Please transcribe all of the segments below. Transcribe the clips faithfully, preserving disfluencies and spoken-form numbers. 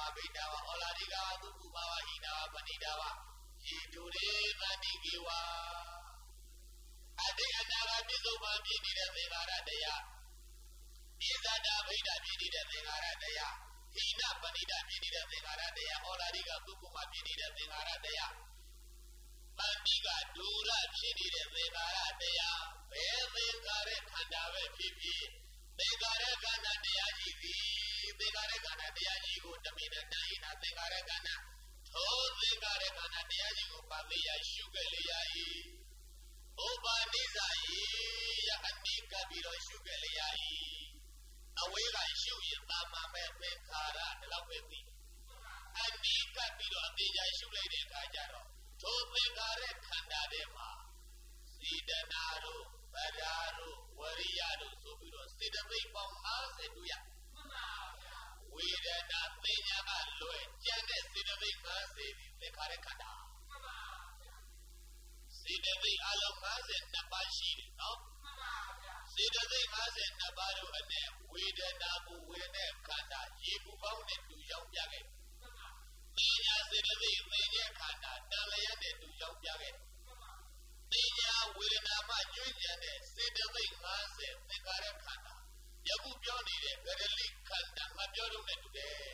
Bidava, Olariga, Dukubawa, Hina, Panidava, Hidure, Manigiwa. Ade Anaga Bizoma, Bidida, Vegara Dea, Izada, Vida, Bidida, Vegara Dea, Hina, Panida, Bidida, Vegara Dea, Olariga, Dukuma, Bidida, Vegara Dea, Pandiga, Dura, Bidida, Vegara Dea, Vegare, Kandave, Pipi, Vegare, Gana, Dea, Jivi, Vegare, Gana, Dea, Jigo, Tamina, Naina, Vegare, Gana, Oh, Vegare, Gana, Dea, Jigo, Pavia, Sugalia, Obaniza, Yahanika, Biro, Sugalia, Away, I show you, Mama, Mekara, the Lawewi. Anika, Biro, Vija, Sugale, Kajaro, told Vegare, Kandadema, Sidanaro, Bararo, Wariado, Sobiro, Sidaway from House and Duya. We did not think about Lloyd, Janet, Sidaway, the Karakada. Sidaway, Alamas and Nabashi, no? Sidaway has and Nabaru and them, we did not move with them, Kanda, Yibu bound into Young Jacket. Nina Sidaway, Nina Kanda, Nalayan into Young Jacket. Nina Willinama Junior, Sidaway has and the Karakada. Yabu Johnny, Verily Kanda, Majorum today.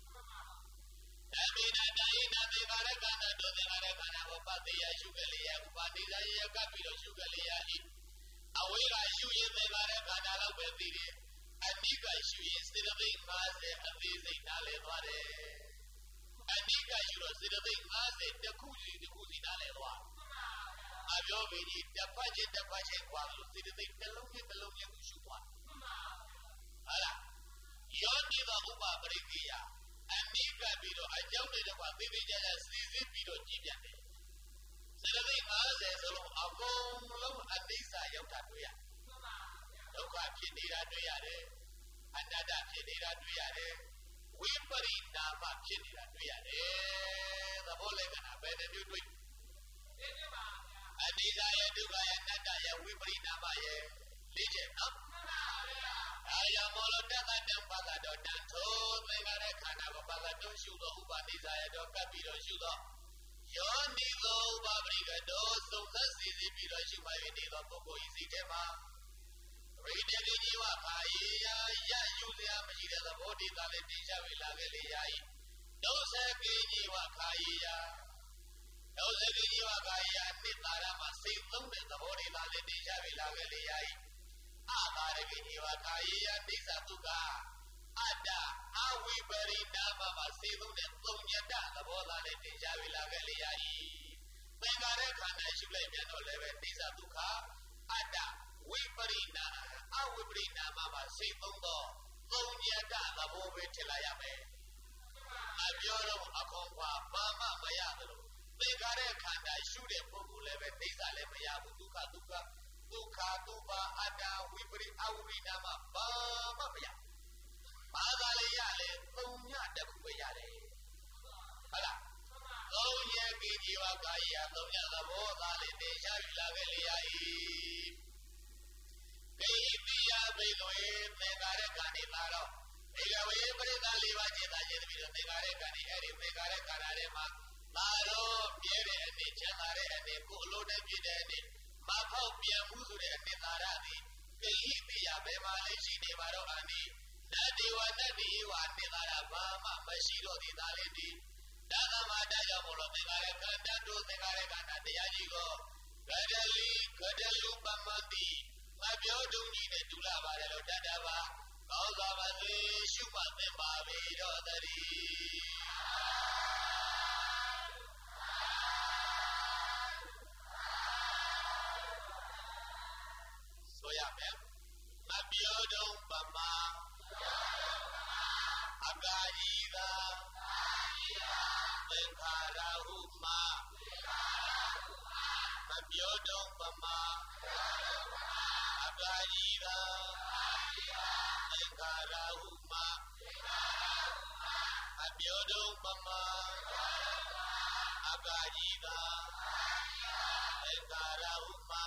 Amina Daina, the Varakana, the Varakana, Patia, Sugalia, Padilla, Capito, Sugalia, away I shoot in the Varakana with the and Nika shoot instead of being master and visiting Nalevare. And Nika shoot instead of being master, the Kuzi, the Kuzi Naleva. I've already the budget, the budget, while you see the thing, the lonely, the lonely, you shoot one. Allah, you're neither Uba Bregia. And Nika Biro, I jumped in about baby Jazz, Lizzie Biro Gigan. Suddenly, Mars is alone, a long, long, and Lisa Yotatuya. No crap, Chidira Duyade, and Nada Chidira Duyade, Whimpering Nama Chidira Duyade, the Bolegan, a better new tweet. And desire to buy another Whimpering Nama, Legion, up. I am all of them and them Pagado, and told me that I can't have a Pagado sugar, who but desire to Capito sugar. Your Nigo Babrigado, so that's easy, because you might need a Poco easy tema. Read it in your Paya, ya, you the the body that it is a Villagelia. No second you are Kaya. No second you are Kaya, and Nitarama say, long as the body that it is a Villagelia. Amariginiwakaya Nisatuga Ada Awi Bari Nama Masilun and Tonyada, the Bola and Javila Galiai. Megare Kana Shulemiano Leven Nisatuka Ada Wiparina Awibrina Mama Situndo Tonyada, the Bobe Tilayame. Abioro Akompa Mama Mayadro. Megare Kana Shude Poku Leven Nisalemayabu Duka Duka. Duka Duba Ada Wibri Auri Nama Bamaya Madaleyale, Tonya de Kuyale. Hala. Oh, yeah, Giva Gaya, Tonya the Boda, the Shavila Veliai. Baby, Beloe, Megarecani Maro. Megaway, Bredalivaji, the Megarecani, Eri Megarecanarema, Maro, Pierre, and the Chanare, and the Kulu de Mako Piamuzu and Nitaradi, Pia Bemalishi Nevarani, Nadiwa Nadiwa Nivarabama, Mashiro di Dalindi, Dana Madaya Molo Megarecanda, Megarecana, the Yajigo, Gadali, Gadalu Bamandi, Mabioduni, the Dula Varelo Dadava, Kauzavati, Shuma Membavi, Rodari. Mabiodon Bama Agaira Venkara Huma Mabiodon Bama Agaira Venkara Huma Mabiodon Bama Agaira Venkara Huma.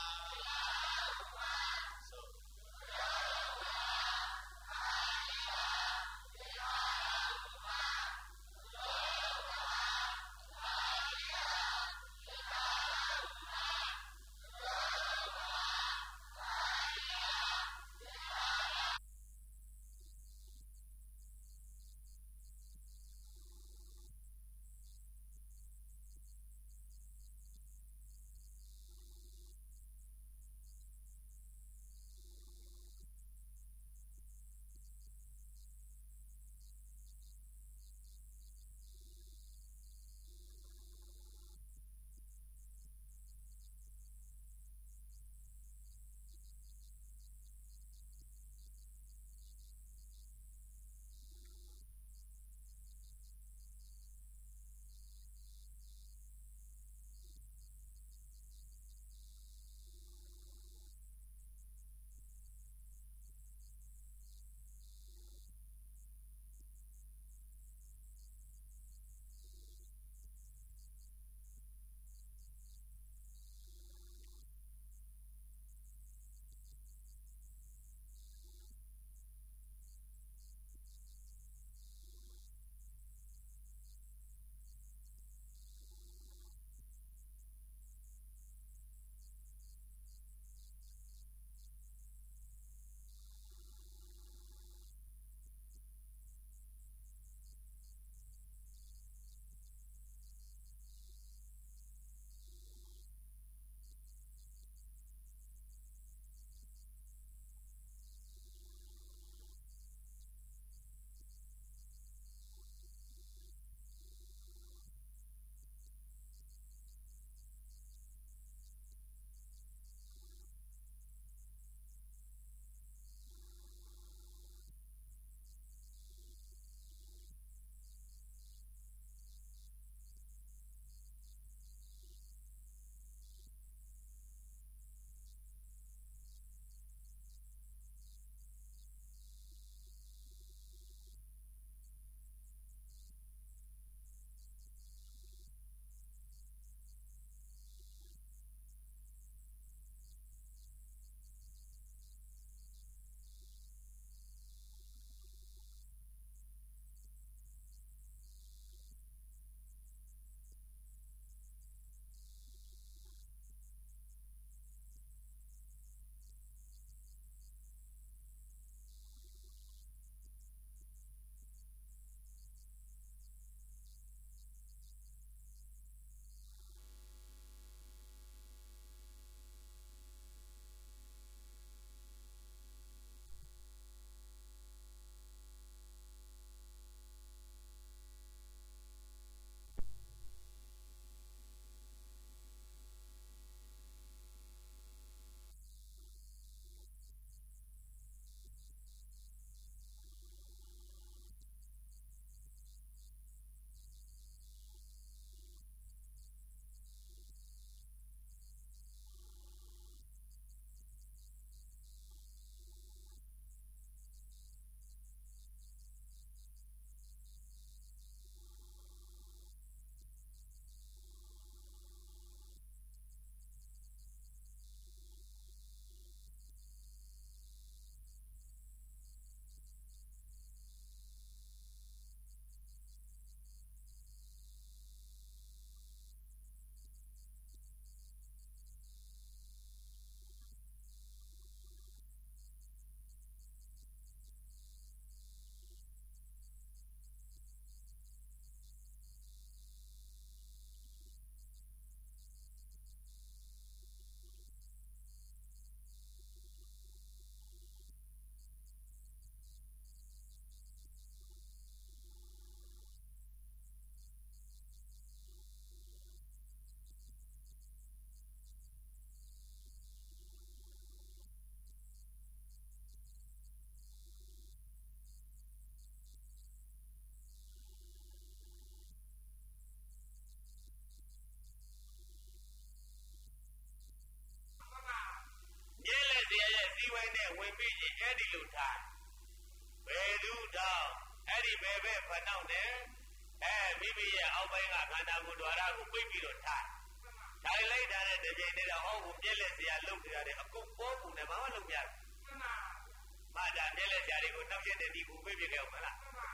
နဲ့ဝင်ပြီးရင်အဲ့ဒီလိုထားဘယ်လူတောင်အဲ့ဒီဘယ်ဘက်ဖနှောက်နဲ့အဲမိမိရဲ့အောက်ပိုင်းကခန္ဓာကိုယ် द्वार ကိုပိတ်ပြီးတော့ထားထိုင်လိုက်တာနဲ့တစ်ချိန်တည်းတော့ဟောကိုပြက်လက်စရာလုပ်ကြရတယ်အကုန်ပေါ်ပုံနဲ့ဘာမှလုပ်ပြတယ်မှန်ပါမှဒါပြက်လက်စရာတွေကိုနှောက်ရက်တဲ့ဒီကိုပိတ်ပြခဲ့အောင်မလားမှန်ပါ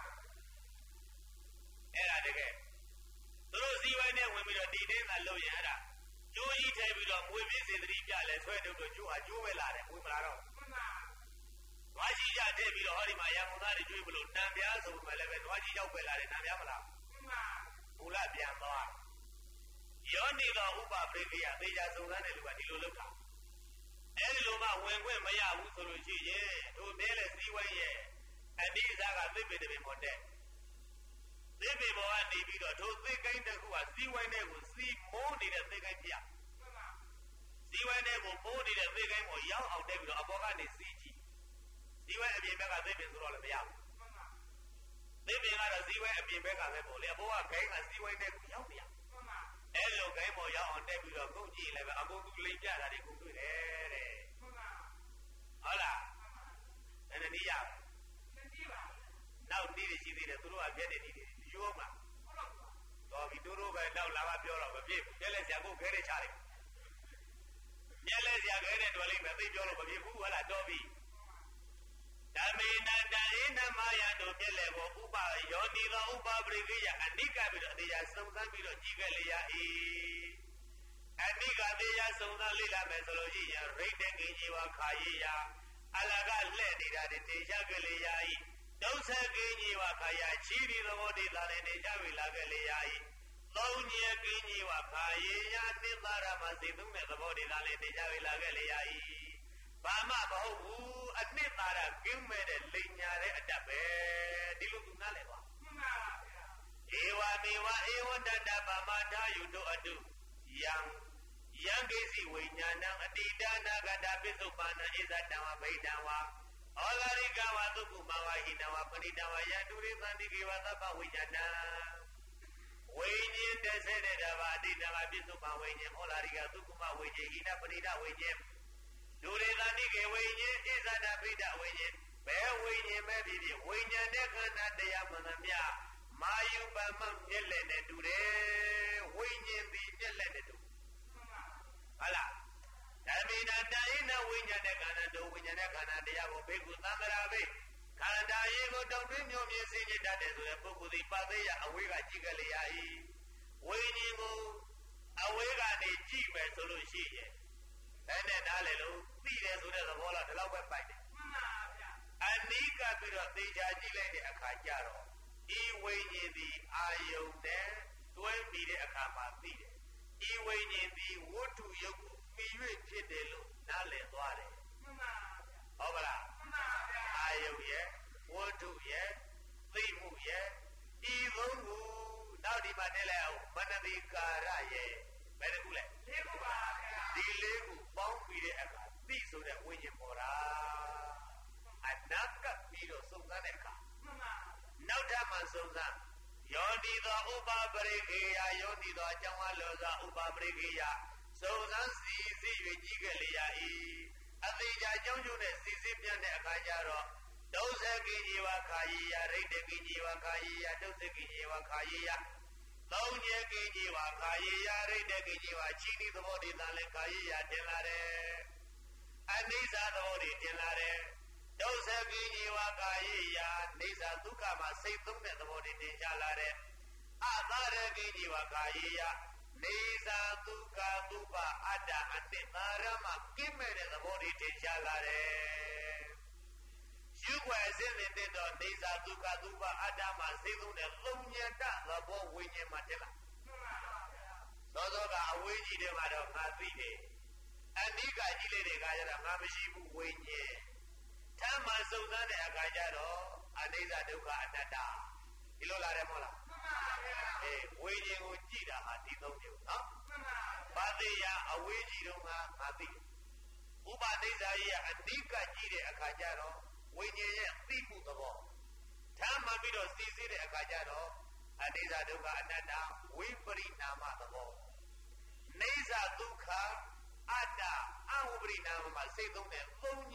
အဲ့ဒါတကယ်သူတို့စည်းဝိုင်းနဲ့ဝင်ပြီးတော့ဒီတင်းသာလုပ်ရင်အဲ့ဒါကျိုးကြီးထည့်ပြီးတော့မွေပြင်းစေတတိပြလဲဆွဲထုတ်တော့ကျိုးဟာကျိုးပဲလာတယ်ဝင်မလာတော့မှန်ပါနွားကြီးကြထည့်ပြီးတော့ဟောဒီမှာရံကုန်သားတွေကျွေးမလို့တံပြားဆိုမှလည်းပဲနွားကြီးရောက်ပဲလာတယ်တံပြားမလားမှန်ပါဘုလားပြန်သွားယောနိသောဥပပရိသေယသေချာစုံစမ်းတဲ့လူကဒီလိုလုပ်တာအဲဒီလိုမှဝင်ခွင့်မရဘူးဆိုလို့ရှိရင်တို့မြဲတဲ့စည်းဝိုင်းရဲ့အတိအစားကသိပေတပင်ပေါ်တဲ့သိပေပေါ်ကနေပြီးတော့တို့သိကိန်းတစ်ခုကစည်းဝိုင်းတဲ့ကိုစီးမိုးနေတဲ့သိကိန်းပြမှန်ပါစည်းဝိုင်းတဲ့ကိုမိုးနေတဲ့သိကိန်းကိုရောက်အောင်တက်ပြီးတော့အပေါ်ကနေစီးကြည့်စည်းဝိုင်းအပြင်ဘက်ကသိပင်ဆိုတော့လည်းမရဘူးမှန်ပါသိပင်ကတော့စည်းဝိုင်းအပြင်ဘက်ကပဲပေါ့လေအပေါ်ကဂိမ်းကစည်းဝိုင်းတဲ့ကိုရောက်ပြမှန်ပါအဲ့လိုဂိမ်းပေါ်ရောက်အောင်တက်ပြီးတော့ကုတ်ကြည့်လည်းပဲအကုန်သူလိမ့်ပြတာတွေကိုတွေ့တယ်တဲ့မှန်ပါဟုတ်လားမှန်ပါအဲ့ဒါနေရသိကြည့်ပါနောက်နေ့ရှိသေးတယ်သူတို့ကပြက်တဲ့နေ့တွေယူအောင်လားတော်ပြီတို့တို့ပဲနောက်လာမပြောတော့မဖြစ်ဘူးပြက်လက်ဆရာကိုခဲတဲ့ချလိုက်ပြက်လက်ဆရာခဲတဲ့တော်လေးပဲသိပြောလို့မဖြစ်ဘူးဟုတ်လားတော်ပြီဓမ္မေနတံဣနမယတို့ပြက်လက်ကိုဥပယောနိသောဥပပရိကိယအနိကပြီးတော့တရားစုံစမ်းပြီးတော့ကြည်ခဲ့လေရ၏အနိကတရားစုံစမ်းလေ့လာမယ်ဆိုလို့ရှိရင်ရိတ်တဲ့ကိကြီးဝါခါရရအလကလှဲ့နေတာတွေတင်ရှားခဲ့လေရ၏ဒုစကိကြီးဝါခါရချီးပြီးသဘောတည်းသာလည်းနေကြပြီလာခဲ့လေရ၏သုံးညက်ကိကြီးဝါခါရရနိသရမစေသုံးတဲ့သဘောတည်းသာလည်းနေကြပြီလာခဲ့လေရ၏ဘာမှမဟုတ်ဘူးအနှစ်သာရကင်းမဲ့တဲ့လိန်ညာတဲ့အတတ်ပဲဒီလိုသူနားလည်ပါမှန်ပါဗျာဧဝမေဝဧဝတတဗမထာယုတို့အတုယံယံကိစီဝိညာဏံအတိဒါနာဂတပိစုပါဏဣဇတံဝဗိဒံဝဩဃာရိကဝသုကုမဝဟိနဝပဏိတဝယတုရိသန္တိကေဝသဗ္ဗဝိညာဏံဝိညာဉ်တစ်ဆယ်တဲ့တဘာအတိဒါကပိစုပါဝိညာဉ်ဩဃာရိကသုကုမဝိညာဉ်ဟိနပဏိတဝိညာဉ်ဒုရေသန္တိကေဝိညာဉ်ဣဇတပိဒဝိညာဉ်ဘယ်ဝိညာဉ်ပဲဖြစ်ဖြစ်ဝိညာဉ်တဲ့ခန္ဓာတရားမှန်သမျှမာယုပမမျက်လက်နဲ့တူတယ်ဝိညာဉ်ပြီးမျက်လက်နဲ့တူဟုတ်လားဓမ္မိနာတယိနဝိညာဉ်တဲ့ခန္ဓာတို့ဝိညာဉ်တဲ့ခန္ဓာတရားကိုဘေကုသံဃာဘေခန္ဓာရေကိုတောင်းတွင်းမျိုးမြင်စေတတ်တဲ့ဆိုတဲ့ပုဂ္ဂိုလ်ဒီပသေယအဝေးကကြည့်ကြလေရ၏ဝိညာဉ်ကိုအဝေးကနေကြည့်မယ်ဆိုလို့ရှိရင်အဲ့နဲ့နားလေလို့သိတယ်ဆိုတဲ့သဘောလားဒီလောက်ပဲပိုက်တယ်မှန်ပါဗျာအနိကပြီးတော့သေချာကြည့်လိုက်တဲ့အခါကျတော့ဤဝိညာဉ်ဒီအာယုန်နဲ့တွဲပြီးတဲ့အခါမှာသိတယ်ဤဝိညာဉ်ဒီဝတ္ထုယုတ်ကိုမြည်၍ဖြစ်တယ်လို့နားလည်သွားတယ်မှန်ပါဗျာဟုတ်ပါလားမှန်ပါဗျာအာယုန်ရဲ့ဝတ္ထုရဲ့သိမှုရဲ့ဤသုံးခုနောက်ဒီမှာတက်လိုက်အောင်မနတိကာရရဲ့ဘယ်တစ်ခုလဲလေးခုပါဗျာဒီလေးခုပေါင်းပြီးတဲ့အခါသိဆိုတဲ့ဝိညာဉ်ပေါ်တာအနာကပြီးတော့စုံစမ်းတဲ့အခါမှန်ပါနောက်ထပ်မှစုံစမ်းယောနိသောဥပပရိခေယယောနိသောအကြောင်းအလောသောဥပပရိခေယစုံစမ်းစီစီ၍ကြီးခဲ့လေရ၏အသေးချာအကြောင်းကျိုးနဲ့စီစီပြတ်တဲ့အခါကျတော့ဒုစကိជីဝခာယိယရိတ္တကိជីဝခာယိယဒုစကိជីဝခာယိယသုံးညက်ကိជីဝခာယိယရိတ္တကိជីဝချီးသဘောတည်းသာလဲခာယိယတင်လာတယ်အနိစ္စသဘောတည်းတင်လာတယ်ဒုစကိជីဝခာယိယနေသဒုက္ခမှာစိတ်သုံးတဲ့သဘောတည်းတင်ချလာတယ်အသာရကိជីဝခာယိယနေသာဒုက္ခဒုပအတ္တအတ္တသာရမှာကင်းမဲ့တဲ့သဘောတည်းတင်ချလာတယ်ရှုွယ်စင်းတဲ့တော့နေသာဒုက္ခဒုပအတ္တမှာစိတ်သုံးတဲ့သုံးညတသဘောဝိညာဉ်မှာတက်လာသောသောကအဝေးကြီးတွေမှာတော့ငါသိတယ်အနိကကြီးလေးတွေကကျတော့ငါမရှိဘူးဝိညာဉ်ထမ်းမှစုံစမ်းတဲ့အခါကျတော့အနိစ္စဒုက္ခအတ္တဒီလိုလာတယ်မဟုတ်လားမှန်ပါဗျာအေးဝိညာဉ်ကိုကြည့်တာဟာဒီသုံးမျိုးနော်မှန်ပါဘာသိရအဝေးကြီးတော့ငါငါသိဥပဒိစ္စရဲ့အနိကကြီးတဲ့အခါကျတော့ဝိညာဉ်ရဲ့သိမှုသဘောထမ်းမှပြီးတော့စီစီတဲ့အခါကျတော့အနိစ္စဒုက္ခအနတ္တဝိပရိနာမသဘောနေစ္စဒုက္ခအတ္တအဝိပရိနာမမှာစိတ်သုံးတဲ့သုံးည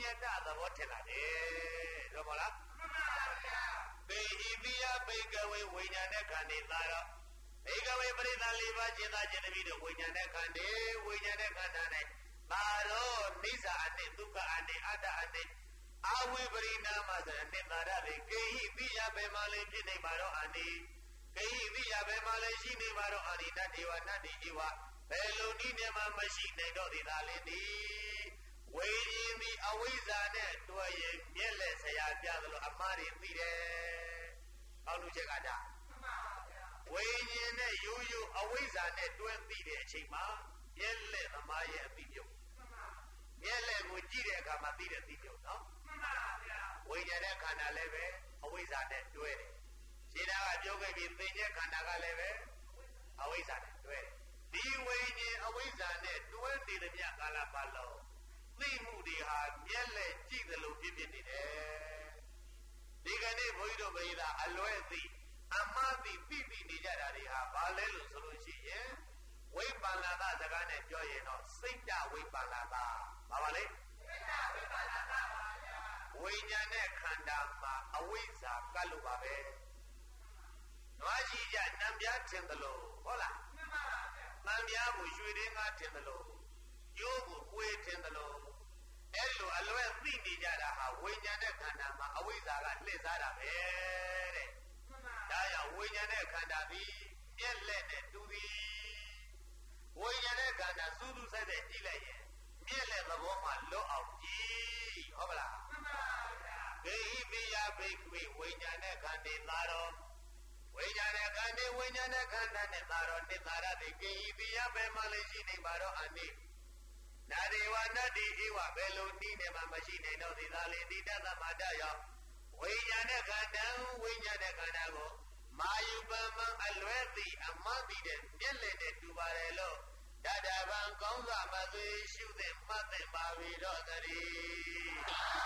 ညတသဘောထင်လာတယ်တော့မလားဘေဟိပိယဘေကဝေဝိညာဉ်နဲ့ခန္ဓာသာတော့ဘေကဝေပရိသလေးပါးจิตသားจิตပြီးတော့ဝိညာဉ်နဲ့ခန္ဓာဝိညာဉ်နဲ့ခန္ဓာနဲ့သာတော့နိစ္စအနိဒုက္ခအနိအတ္တအနိအာဝိပရိနာမဆိုတဲ့နိသာရတွေကေဟိပိယဘေမလေးဖြစ်နေပါတော့အနိကေဟိပိယဘေမလေးရှိနေပါတော့အနိတတေဝနတ္တိဧဝဘယ်လိုနည်းနဲ့မှမရှိနိုင်တော့သည်သာလင်းသည်ဝိညာဉ်သည်အဝိဇ္ဇာနဲ့တွဲရင်မျက်လက်ဆရာပြသလိုအမှားတွေသိတယ်။အောက်လူချက်ကဒါဝိညာဉ်နဲ့ရိုးရိုးအဝိဇ္ဇာနဲ့တွဲသိတဲ့အချိန်မှာမျက်လက်သမားရဲ့အသိပြုတ်မျက်လက်ကိုကြည့်တဲ့အခါမှာသိတဲ့သိပြုတ်နော်ဝိညာဉ်နဲ့ခန္ဓာလည်းပဲအဝိဇ္ဇာနဲ့တွဲတယ်။ခြေသားကပြောခဲ့ပြီးသိတဲ့ခန္ဓာကလည်းပဲအဝိဇ္ဇာနဲ့တွဲတယ်။ဒီဝိညာဉ်အဝိဇ္ဇာနဲ့တွဲနေတဲ့မြတ်ကာလပတ်လုံးသိမှုတွေဟာမျက်လက်ကြည့်သလိုဖြစ်ဖြစ်နေတယ်ဒီကနေ့ဘုန်းကြီးတို့ဘုရားအလွဲသိအမှားသိသိသိနေကြတာတွေဟာဘာလဲလို့ဆိုလို့ရှိရင်ဝိပန္နသစကားနဲ့ပြောရင်တော့စိတ်တဝိပန္နသဘာပါလဲစိတ်တဝိပန္နသပါဗျာဝိညာဉ်နဲ့ခန္ဓာမှာအဝိဇ္ဇာကပ်လို့ပါပဲနွားကြီးကြနံပြားထင်သလိုဟုတ်လားမှန်ပါဗျာနံပြားကိုရွှေရင်းကားထင်သလိုရိုးကိုကိုယ်ထင်သလိုအဲ့လိုအလွဲသိနေကြတာဟာဝိညာဉ်နဲ့ခန္ဓာမှာအဝိဇ္ဇာကလှည့်စားတာပဲတဲ့ဒါကြောင့်ဝိညာဉ်နဲ့ခန္ဓာပြီးမျက်လက်နဲ့တူသည်ဝိညာဉ်နဲ့ခန္ဓာစူးစူးဆိုင်ဆိုင်ကြည့်လိုက်ရင်မျက်လက်သဘောမှလွတ်အောင်ကြည့်ဟုတ်ပါလားမှန်ပါဗျာဘေဟိပိယဘေကွေဝိညာဉ်နဲ့ခန္ဓာသာတော်ဝိညာဉ်နဲ့ခန္ဓာဝိညာဉ်နဲ့ခန္ဓာနဲ့သာတော်နိသာရတိကေဟိပိယဘယ်မှလည်းရှိနေပါတော့အနိနာဒေဝနတ္တိဧဝဘယ်လိုနည်းနဲ့မှမရှိနိုင်တော့သည်သာလေတိတ္တသမတယောဝိညာဉ်နဲ့ခန္ဓာဝိညာဉ်နဲ့ခန္ဓာကိုမာယုပမံအလွဲသိအမှန်သိတဲ့မျက်လက်နဲ့တူပါတယ်လို့တတဗံကောင်းစွာမသွေရှုသင့်မှတ်သင့်ပါပြီတော့တည်း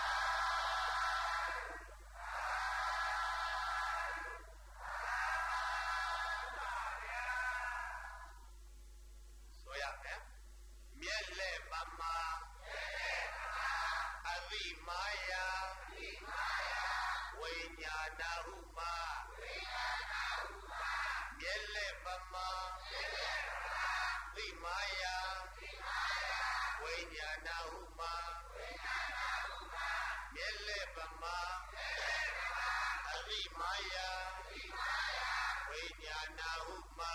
ဆိုရမယ်မျက်လက်ပမာအဝိမာယဝိညာဏဟုမာမျက်လက်ပမာဝိမာယဝိညာဏဟုမာမျက်လက်ပမာအဝိမာယဝိညာဏဟုမာ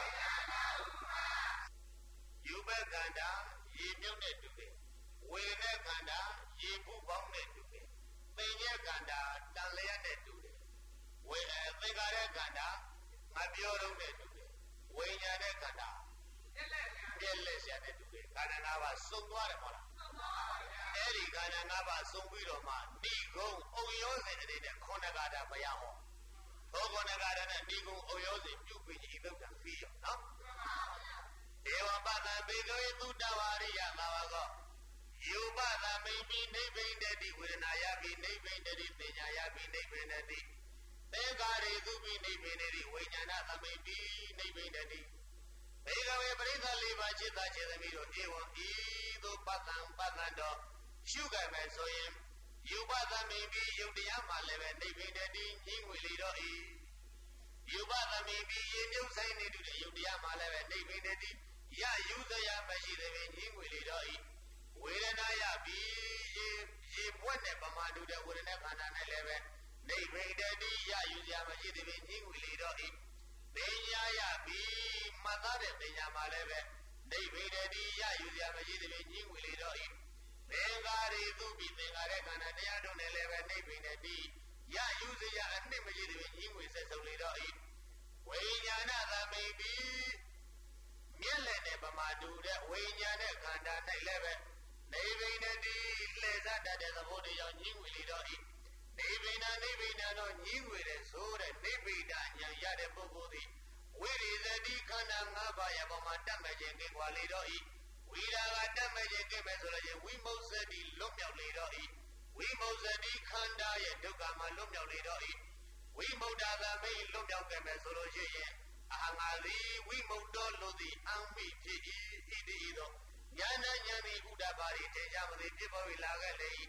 ယူဘကန္တာရေမြုပ်နဲ့တူတယ်ဝေနဲ့ကန္တာရေပူပေါင်းနဲ့တူတယ်သိဉ္ဇကန္တာတန်လျက်နဲ့တူတယ်ဝေအဲသင်္ခါရကန္တာငါပြောတော့နဲ့တူတယ်ဝိညာဉ်နဲ့ကန္တာပြည့်လက်ဆရာနဲ့တူတယ်ခန္ဓာ၅ပါးစုံသွားတယ်မဟုတ်လားစုံသွားပါဗျာအဲ့ဒီခန္ဓာ၅ပါးစုံပြီးတော့မှဏိဂုံအုံရောစဉ်အနေနဲ့ခုနကတာမရအောင်ဘောခုနကတာနဲ့ဏိဂုံအုံရောစဉ်ပြုပြီးဤသုတ်တံပြီးရောနော်ဒေဝပတံဘေကဝေသုတဝါရိယသာဝကောယူပတံမိမိနိဗ္ဗိန္ဒတိဝေဒနာယပိနိဗ္ဗိန္ဒတိပညာယပိနိဗ္ဗိန္ဒတိသင်္ခါရေသုပိနိဗ္ဗိန္ဒတိဝိညာဏသမိပိနိဗ္ဗိန္ဒတိဘေကဝေပရိသလေးပါးจิตသားခြေသမီးတို့ဧဝံဤသို့ပတံပတံတော်ရှုကြမယ်ဆိုရင်ယူပတံမိမိယုတ်တရားမှလည်းပဲနိဗ္ဗိန္ဒတိညှိငွေလေတော့ဤယူပတံမိမိရေမြုပ်ဆိုင်နေတူတဲ့ယုတ်တရားမှလည်းပဲနိဗ္ဗိန္ဒတိရယူစရာမရှိသေးပဲညှိငွေလေတော့ဤဝေဒနာယပြီးရေရေပွက်နဲ့ပမာတူတဲ့ဝေဒနာခန္ဓာနဲ့လည်းပဲနိဗ္ဗိန္ဒတိရယူစရာမရှိသေးပဲညှိငွေလေတော့ဤပညာယပြီးမှတ်သားတဲ့ပညာမှလည်းပဲနိဗ္ဗိန္ဒတိရယူစရာမရှိသေးပဲညှိငွေလေတော့ဤသင်္ခါရေသူပြီးသင်္ခါရခန္ဓာတရားတို့နဲ့လည်းပဲနိဗ္ဗိန္ဒတိရယူစရာအနှစ်မရှိသေးပဲညှိငွေဆက်ဆုံးလေတော့ဤဝိညာဏသမိပိမျက်လက်နဲ့ပမာတူတဲ့ဝိညာဉ်နဲ့ခန္ဓာ၌လည်းပဲနိဗ္ဗိန္ဒတိလှည့်စားတတ်တဲ့သဘောတရားညှိငွေလေတော့ဤနိဗ္ဗိန္ဒနိဗ္ဗိန္ဒတော့ညှိငွေတဲ့ဆိုတဲ့နိဗ္ဗိန္ဒဉာဏ်ရတဲ့ပုဂ္ဂိုလ်သည်ဝိရိသတိခန္ဓာ၅ပါးရဲ့ပုံမှာတတ်မဲ့ခြင်းကင်းကွာလေတော့ဤဝိရာကတတ်မဲ့ခြင်းကင်းမဲ့ဆိုလို့ချင်းဝိမုစ္စတိလွတ်မြောက်လေတော့ဤဝိမုစ္စတိခန္ဓာရဲ့ဒုက္ခမှာလွတ်မြောက်လေတော့ဤဝိမုဒ္ဒသမိတ်လွတ်မြောက်ခဲ့မဲ့ဆိုလို့ရှိရင်အဟံငါသည်ဝိမု တော်လို့သည်အံမိဖြစ်၏ဣတိသောဉာဏ်ဉာဏ်သည်ဥဒ္ဒပါရိထေကြမသည်ဖြစ်ပေါ်၍လာခဲ့လေ၏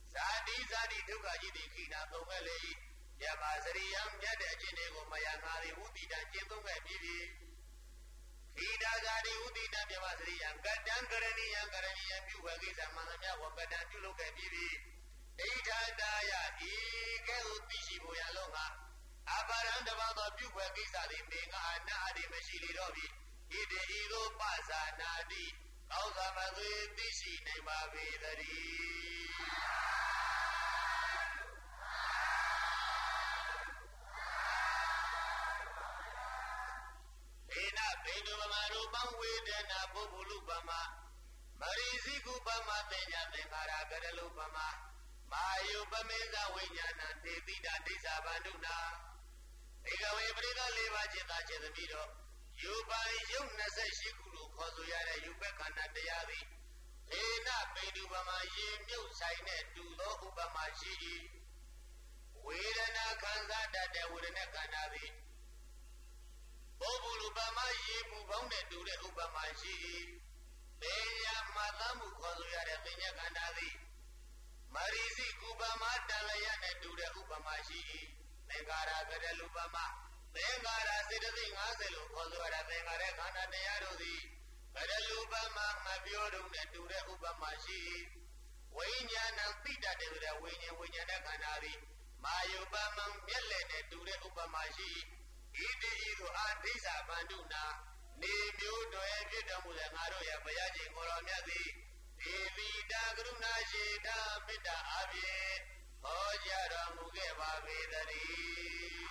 ဇာတိဇာတိဒုက္ခကြီးသည်ခိနာသုံးခဲ့လေယမစရိယံမြတ်တဲ့အခြင်းတွေကိုမယငါသည်ဝုတိတံကျင့်သုံးခဲ့ပြီးပြီခိတာဇာတိဝုတိတံမြမစရိယံကတံကရဏီယံကရဏီယံပြုဝေကိစ္စမှန်သမျှဝကတံပြုလုပ်ခဲ့ပြီးပြီဣဋ္ဌတာယဤကဲ့သို့သိရှိဖို့ရလုံးကအပါရံတပါသောပြုဝေကိစ္စသည်မေငါအနာအတိမရှိလေတော့ပြီဣတိဤသို့ပဇာနာတိကောင်းစွာမသွေသိရှိနိုင်ပါပေသတည်းေနဗေဒုပမရူပံဝေဒနာပုဗ္ဗလုပမမရိစိကုပမသင်္ညာသင်္ခါရကရလုပမမာယုပမေဇဝိညာဏတေတိတဒိဋ္ဌဗန္ဓုနာဧကဝေပရိသလေးပါးจิตသားခြင်းသမီးတို့ယူပါယုတ်၂၈ခုလို့ခေါ်ဆိုရတဲ့ယူပက္ခဏတရားသည်ေနဗေဒုပမရေမြုပ်ဆိုင်တဲ့တူသောဥပမာရှိ၏ဝေဒနာခံစားတတ်တဲ့ဝေဒနာခန္ဓာသည်ပုဗ္ဗလုပမရေမူပေါင်းနဲ့တူတဲ့ဥပမာရှိ၏ပညာမှတ်သားမှုခေါ်ဆိုရတဲ့ပညာခန္ဓာသည်မရိစိကုပမတန်လျက်နဲ့တူတဲ့ဥပမာရှိ၏သင်္ခါရကရလုပမသင်္ခါရစေတသိက်၅၀လို့ခေါ်ဆိုရတဲ့သင်္ခါရခန္ဓာတရားတို့သည်ကရလုပမမပြောတုံနဲ့တူတဲ့ဥပမာရှိ၏ဝိညာဏသိတတ်တဲ့ဆိုတဲ့ဝိညာဉ်ဝိညာဏခန္ဓာသည်မာယုပမမျက်လက်နဲ့တူတဲ့ဥပမာရှိ၏ဣတိဤသို့အာဒိဋ္ဌဗန္ဓုနာနေမျိုးတွေဖြစ်တော်မူတဲ့ငါတို့ရဲ့ဘုရားရှင်ကိုယ်တော်မြတ်သည်ဒေဝီတာကရုဏာရှိတာမေတ္တာအပြင်ဟောကြားတော်မူခဲ့ပါပေသတည်း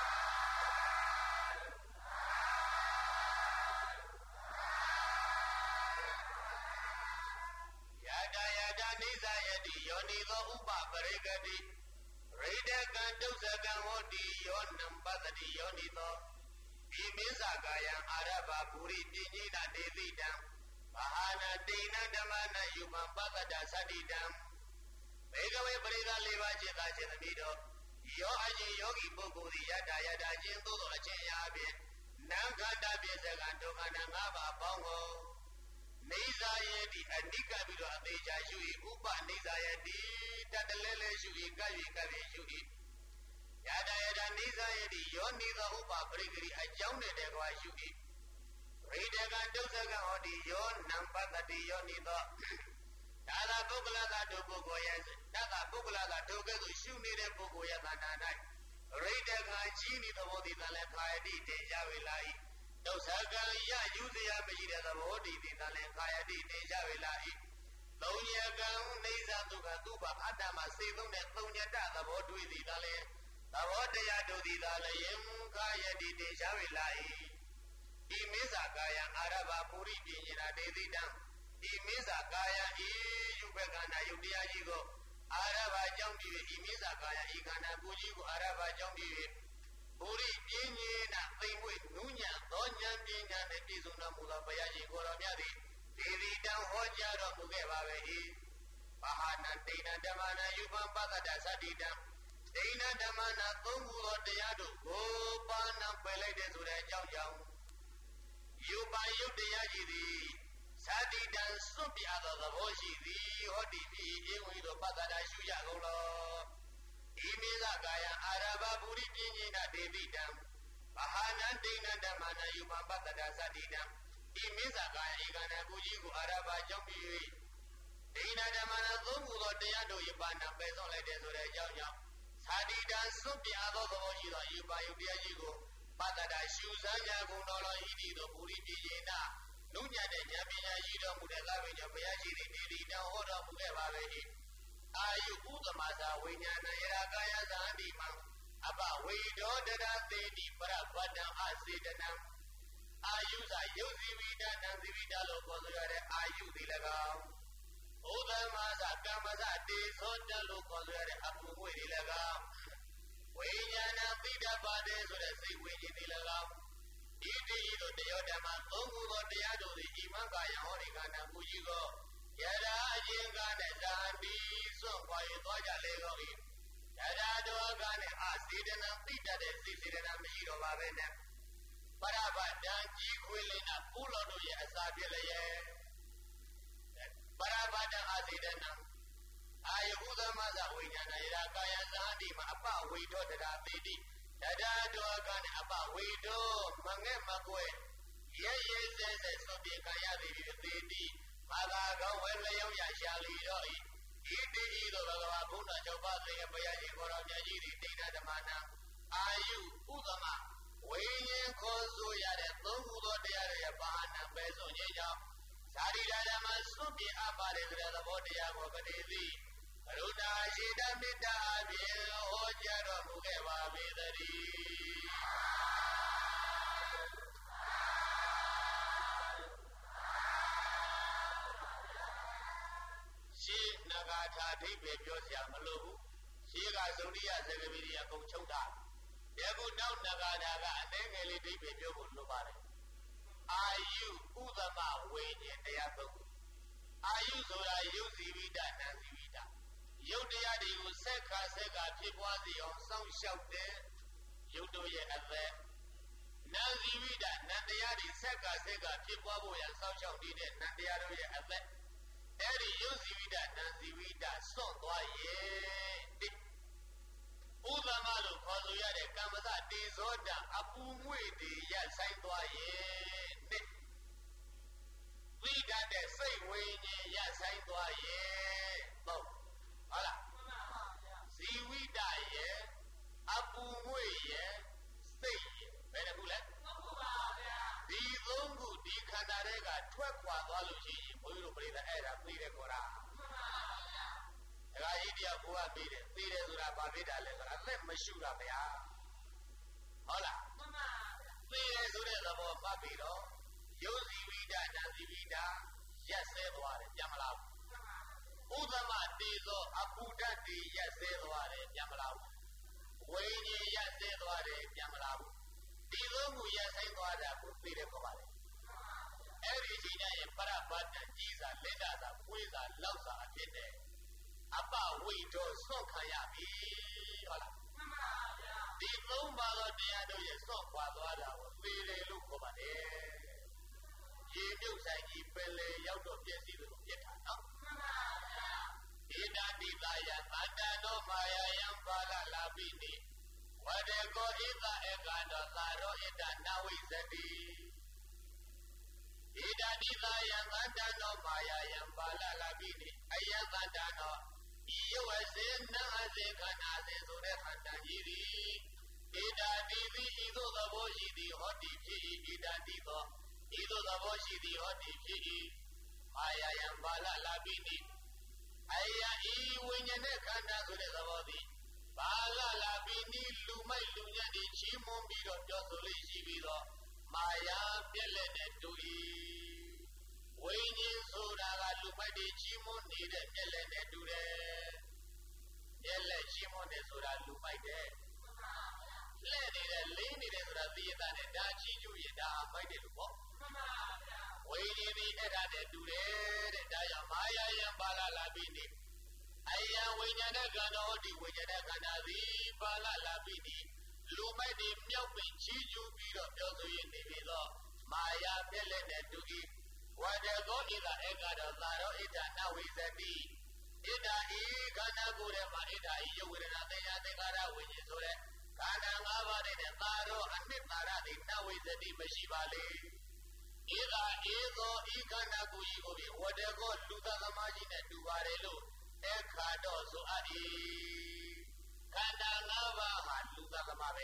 ယတာယတာနိစ္စယတိယောနိသောဥပပရိကတိရိဒကံဒုစကံဟောတိယောနံပတ္တိယောနိသောဒီမင်းစာကာယံအာရဘပုရိပိညိတဒေတိတံမဟာနာတိဏဓမ္မနာယုမံပတ္တသတိတံဘေကဝေပရိသလေးပါးจิตသားခြင်းသမီးတို့ယောအချင်းယောဂီပုဂ္ဂိုလ်သည်ယတယတချင်းသို့သောအချင်းရာဖြင့်နံခန္ဓာပြည့်စကံဒုက္ခနာ၅ပါးပေါင်းကိုနေစာယတိအနိကပြီးတော့အသေးချာရှု၏ဥပနေစာယတိတတလဲလဲရှု၏ကပ်၍ကပ်၍ရှု၏ယတယတနေစာယတိယောနိသောဥပပရိကတိအကြောင်းနဲ့တကွာရှု၏ရိဒကံဒုစကံဟောတိယောနံပတ္တိယောနိသောဒါသာပုဂ္ဂလသာတို့ပုဂ္ဂိုလ်ရဲ့ဒါသာပုဂ္ဂလသာတို့ကဲ့သို့ရှုနေတဲ့ပုဂ္ဂိုလ်ရဲ့သဏ္ဍာန်၌ရိဒကံကြီးနေသဘောသည်သာလည်းခာယတိတင်ကြဝေလာ၏ဒုစကံရယူစရာမရှိတဲ့သဘောတည်သည်သာလည်းခာယတိတင်ကြဝေလာ၏သုံးညကံနေဇဒုက္ခသူပအတ္တမစေသုံးတဲ့သုံးညတသဘောတွေ့သည်သာလည်းသဘောတရားတို့သည်သာလည်းယံခာယတိတင်ကြဝေလာ၏ဤမင်းစာကာယံအာရဘပုရိပိညနာဒေတိတံဤမင်းစာကာယံဤယုဘကနာယုတရားကြီးကိုအာရဘအကြောင်းပြု၍ဤမင်းစာကာယံဤခန္ဓာကိုယ်ကြီးကိုအာရဘအကြောင်းပြု၍ပုရိပိညနာသိမ့်မွေ့နုညံသောဉာဏ်ပညာနှင့်ပြည့်စုံတော်မူသောဘုရားရှင်ကိုယ်တော်မြတ်သည်ဒေတိတံဟောကြားတော်မူခဲ့ပါပဲ၏ဘာဟာနတိဏဓမ္မနာယုပံပတ္တသတိတံဒိဏဓမ္မနာသုံးခုသောတရားတို့ကိုပါဏံပယ်လိုက်တဲ့ဆိုတဲ့အကြောင်းကြောင့်ယုပါယုတ်တရားကြီးသည်သတိတံစွန့်ပြသောသဘောရှိသည်ဟောတိပိဧဝံသောပတ္တရာရှုရကုန်လောဤမေဇကာယအာရဘပုရိပိညိနာဒေတိတံဘာဟာနဒိဏဓမ္မနာယုပံပတ္တရာသတိတံဤမေဇကာယဧကနာကိုကြီးကိုအာရဘကြောင့်ပြီး၍ဒိဏဓမ္မနာသုံးခုသောတရားတို့ယပါဏပယ်ဆုံးလိုက်တဲ့ဆိုတဲ့အကြောင်းကြောင့်သတိတံစွန့်ပြသောသဘောရှိသောယုပါယုတ်တရားကြီးကိုပတ္တရာရှုစမ်းကြကုန်တော်လောဤသည်သောပုရိပိညိနာနုညံတဲ့ဉာဏ်ပညာရှိတော်မူတဲ့သာဝိညဘုရားရှိသည့်ဒေတိတံဟောတော်မူခဲ့ပါပဲ၏အာယုဥဒ္ဓမသာဝိညာဏယရာကာယသံတိမံအပဝိဒောတရသေတိပရဗတ္တံအစေတနံအာယုဇယုတ်ဇီဝိတနံဇီဝိတလို့ခေါ်ဆိုရတဲ့အာယုသည်၎င်းဥဒ္ဓမသာကမ္မဇတေသောတလို့ခေါ်ဆိုရတဲ့အပူငွေသည်၎င်းဝိညာဏပိဋကပါတေဆိုတဲ့စိတ်ဝိညာဉ်သည်၎င်းဤတိဤတို့တရားဓမ္မသုံးခုသောတရားတို့သည်ဣမံကာယဟောဒီကနာမူကြီးကိုယရာအခြင်းကနဲ့ဇာတိစွန့်ခွာ၍သွားကြလေကုန်၏ယရာတော်ကနဲ့အာစေတနာသိတတ်တဲ့စိစေတနာမရှိတော့ပါပဲနဲ့ပရပတံကြီးခွေလင်းနာပုလောတို့ရဲ့အစာဖြစ်လျက်ပရပတံအာစေတနာအာယဟုသမသဝိညာဏယကာယသဟတိမအပဝိတောတရာပေတိတဒါတောကနဲ့အပဝိတောမငဲ့မကွဲရဲရဲစဲစဲစွန့်ပြေခံရသည်ပေတိဘာသာကောင်းဝဲလျောင်းရရှာလီတော့ဤဤတိဤသောဘဂဝါဘုရား၆ပါးသေဘုရားရှင်ကိုတော်မြတ်ကြီးသည်တိဋ္ဌဓမ္မနာအာယုဥသမဝိညာဉ်ခေါ်ဆိုရတဲ့သုံးခုသောတရားတွေရဲ့ဘာနာပဲဆုံးခြင်းကြောင့်ဇာတိဓမ္မစွန့်ပြေအပ်ပါတယ်ဆိုတဲ့သဘောတရားကိုပတိသိကရုဏာရှိတမေတ္တာအပြင်ဟောကြားတော်မူခဲ့ပါပေသတည်းရှင်းနဂါထာအဓိပ္ပာယ်ပြောစရာမလိုဘူးရှင်းကဇုံတိယသကပိရိယအကုန်ချုပ်တာယခုနောက်နဂါထာကအနည်းငယ်လေးအဓိပ္ပာယ်ပြောဖို့လိုပါတယ်အာယုဥသမဝိညာဉ်တရားသုံးခုအာယုဆိုတာယုတ်စီဝိတနံစီဝိတယုတ်တရားတွေကိုဆက်ခါဆက်ကဖြစ်ပွားစေအောင်စောင့်ရှောက်တဲ့ယုတ်တို့ရဲ့အသက်နံစီဝိတနံတရားတွေဆက်ကဆက်ကဖြစ်ပွားဖို့ရန်စောင့်ရှောက်နေတဲ့နံတရားတို့ရဲ့အသက်အဲ့ဒီယုတ်စီဝိတနံစီဝိတစွန့်သွားရဲ့တိဥသမလို့ခေါ်ဆိုရတဲ့ကမ္မသတေဇောတအပူငွေ့တွေရဆိုင်သွားရဲ့တိဝိဒတဲ့စိတ်ဝိညာဉ်ရဆိုင်သွားရဲ့ဟုတ်ဟုတ်လားဇီဝိတရဲ့အပူငွေ့ရဲ့စိတ်ရဲ့ဘယ်နှခုလဲဟုတ်ပါဗျာဒီသုံးခုဒီခန္ဓာတွေကထွက်ခွာသွားလို့ရှိရင်ဘုန်းကြီးတို့ပြိဿအဲ့ဒါသိတယ်ခေါ်တာမှန်ပါဗျာဒါကကြီးတရားကိုကပြီးတယ်သိတယ်ဆိုတာဘာဖြစ်တာလဲဆိုတာအသက်မရှုတာဗျာဟုတ်လားမှန်ပါဗျာသိတယ်ဆိုတဲ့သဘောမှတ်ပြီးတော့ယုတ်စီဝိဒနာစီဝိဒရက်ဆဲသွားတယ်ပြန်မလားဥသမတေဇောအပူဓာတ်တွေရက်ဆဲသွားတယ်ပြန်မလားဝိညာဉ်ရက်ဆဲသွားတယ်ပြန်မလားဒီလိုမျိုးရက်ဆိုင်သွားတာကိုသိတယ်ခေါ်ပါတယ်အဲ့ဒီချိန်ကျရင်ပရပတ်တကြီးစာလက်တာစာပွေးစာလောက်စာအဖြစ်နဲ့အပဝိတောစွန့်ခံရပြီဟုတ်လားမှန်ပါဗျာဒီသုံးပါးသောတရားတို့ရဲ့စွန့်ခွာသွားတာကိုသိတယ်လို့ခေါ်ပါတယ်ရေမြုပ်ဆိုင်ကြီးပင်လေရောက်တော့ပြည့်စည်လို့ပြစ်တာနော်မှန်ပါဗျာဣဒံတိသာယသတ္တနောမာယာယံပါဠလာပိနိဝဒေကောဣသဧကန္တောသာရောဣတနဝိဇတိဣဒံတိသာယသတ္တနောမာယာယံပါဠလာပိနိအယသတ္တနောဤယဝစေနအစေခန္ဓာစေဆိုတဲ့ခန္ဓာကြီးသည်ဣဒံတိပိဤသို့သဘောရှိသည်ဟောတိဖြစ်၏ဣဒံတိသောဤသို့သဘောရှိသည်ဟောတိဖြစ်၏မာယာယံပါဠလာပိနိအယဤဝိညာဉ်နဲ့ခန္ဓာဆိုတဲ့သဘောသည်ပါဠလာပိနိလူမိုက်လူညံ့တွေချီးမွမ်းပြီးတော့ပြောဆိုလေးရှိပြီးတော့မာယာပြက်လက်တဲ့တူ၏ဝိညာဉ်ဆိုတာကလူမိုက်တွေချီးမွမ်းနေတဲ့ပြက်လက်နဲ့တူတယ်ပြက်လက်ချီးမွမ်းတယ်ဆိုတာလူမိုက်တဲ့လှဲ့နေတယ်လိမ့်နေတယ်ဆိုတာသိရတဲ့ဒါချီးကျူးရင်ဒါမိုက်တယ်လို့ပေါ့မှန်ပါဗျာဝိညာဉ်ဒီအဲ့ဒါနဲ့တူတယ်တဲ့ဒါကြောင့်မာယာယံပါဠလာပိနိအယံဝိညာဏကန္တောဒီဝိညာဏကန္တာသည်ပါဠလာပိနိလူမိုက်တွေမြောက်ပင်ချီးကျူးပြီးတော့ပြောဆိုရင်းနေပြီးတော့မာယာပြက်လက်နဲ့တူ၏ဝါဒေကောဣဒဧကတောသာရောဣဒနဝိဇတိဣဒဤခန္ဓာကိုယ်ရဲ့မှာဣဒဤယုတ်ဝေဒနာသင်္ညာသင်္ခါရဝိညာဉ်ဆိုတဲ့ခန္ဓာ၅ပါးနဲ့သာရောအနှစ်သာရသည်နဝိဇတိမရှိပါလေဣဒဧသောဤခန္ဓာကိုယ်ကြီးကိုဖြင့်ဝဒေကောလူသားသမားကြီးနဲ့တူပါတယ်လို့အခါတော့ဆိုအပ်၏ခန္ဓာ၅ပါးဟာလူသားသမားပဲ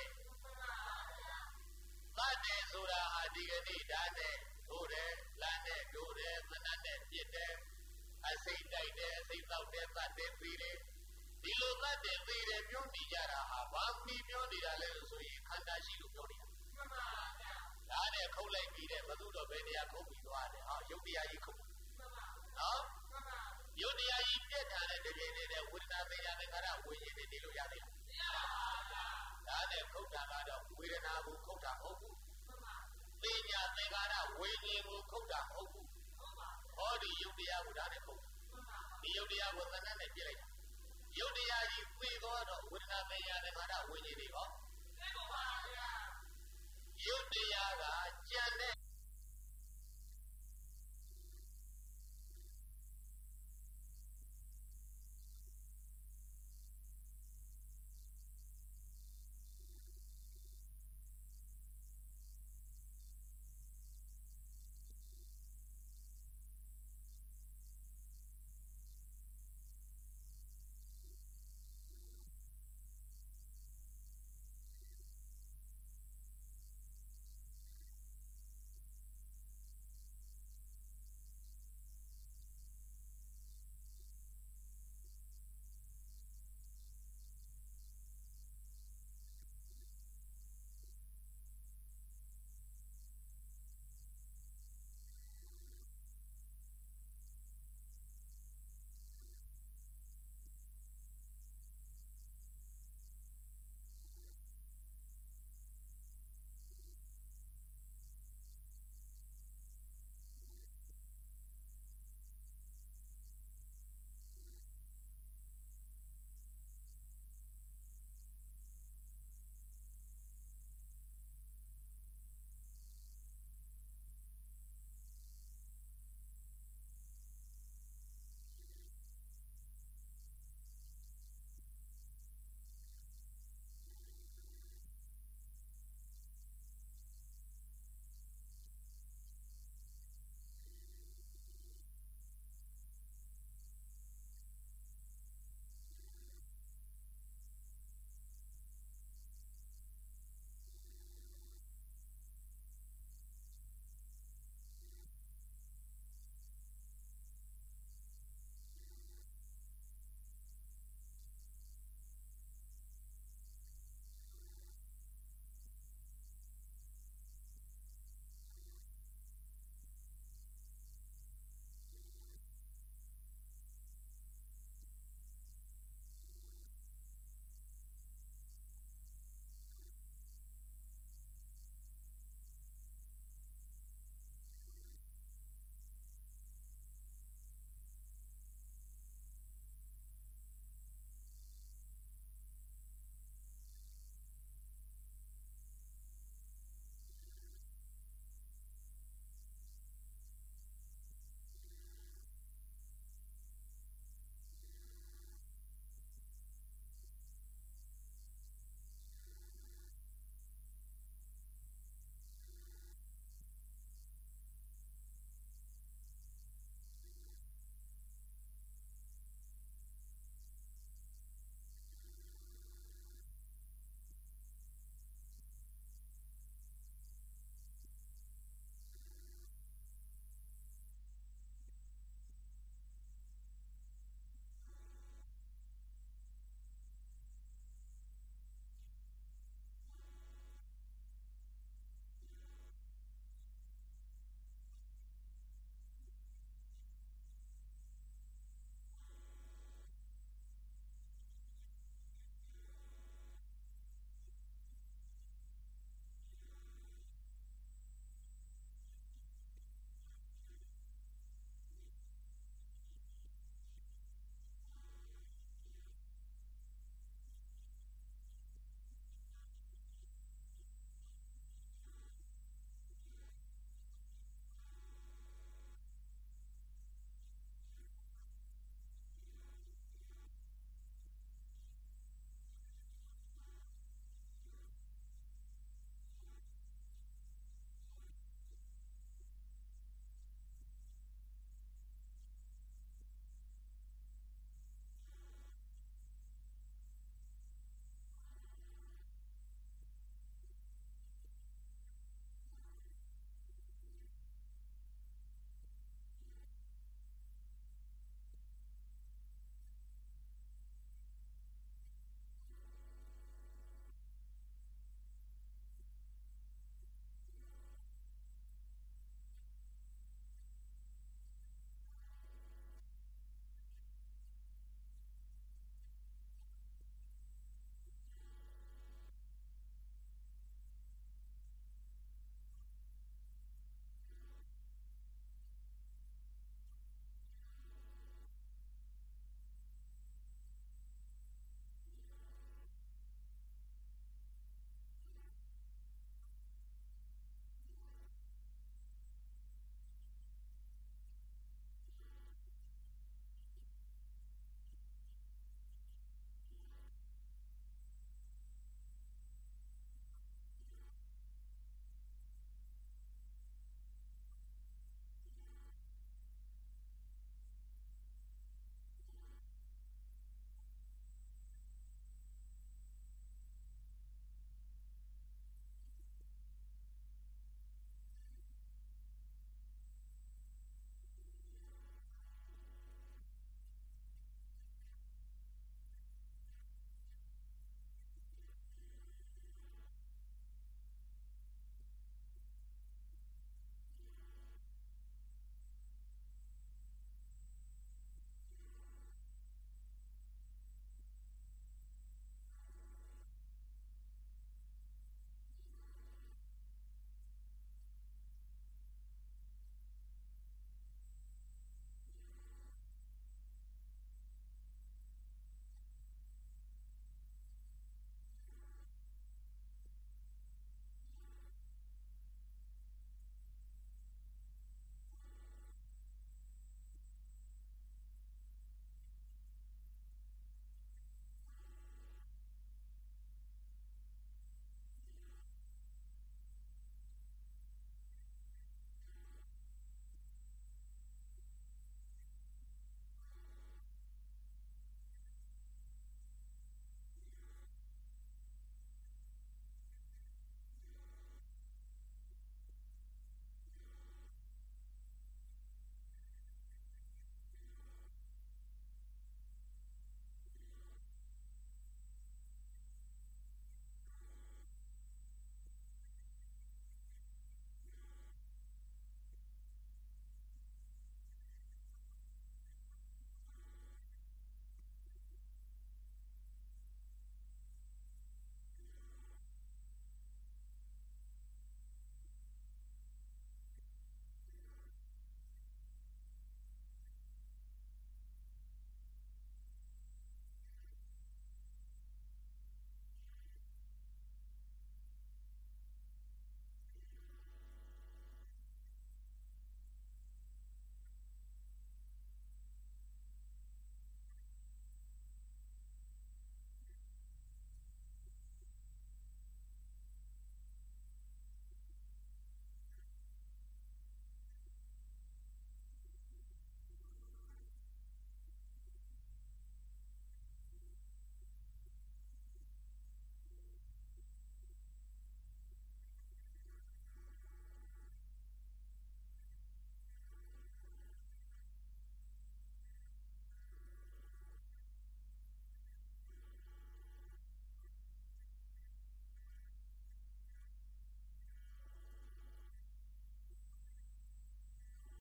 သတ္တေဆိုတာဟာဒီကနေ့ဓာတ်နဲ့ဒိုးတယ်လမ်းနဲ့ဒိုးတယ်သနတ်နဲ့ပြစ်တယ်အစိမ့်တိုက်တယ်အစိမ့်တောက်တယ်သတ်တယ်ပြီးတယ်ဒီလိုသတ်တယ်ပြီးတယ်ပြောနေကြတာဟာဘာမှီပြောနေတာလဲလို့ဆိုရင်ခန္ဓာရှိလို့ပြောနေတာမှန်ပါဗျာဒါနဲ့ခုတ်လိုက်ပြီးတယ်ဘသူတော့ဘယ်နေရာခုတ်ပြီးသွားတယ်ဟောယုတ်တရားကြီးခုတ်မှန်ပါနော်မှန်ပါယုတ်တရားကြီးပြက်ထားတဲ့တကယ်နဲ့ဝေဒနာသင်္ညာသင်္ခါရဝိညာဉ်တွေနေလို့ရသေးလားမရပါဘူးဒါနဲ့ခုတ်တာကတော့ဝေဒနာကိုခုတ်တာမဟုတ်ဘူးမှန်ပါသင်္ညာသင်္ခါရဝိညာဉ်ကိုခုတ်တာမဟုတ်ဘူးဟုတ်ပါဟောဒီယုတ်တရားကိုဒါနဲ့ခုတ်မှန်ပါဒီယုတ်တရားကိုသဏ္ဍာန်နဲ့ပြလိုက်တာယုတ်တရားကြီးသိသွားတော့ဝေဒနာသင်္ညာသင်္ခါရဝိညာဉ်တွေဟောသိပါပါဗျာယုတ်တရားကကြံတဲ့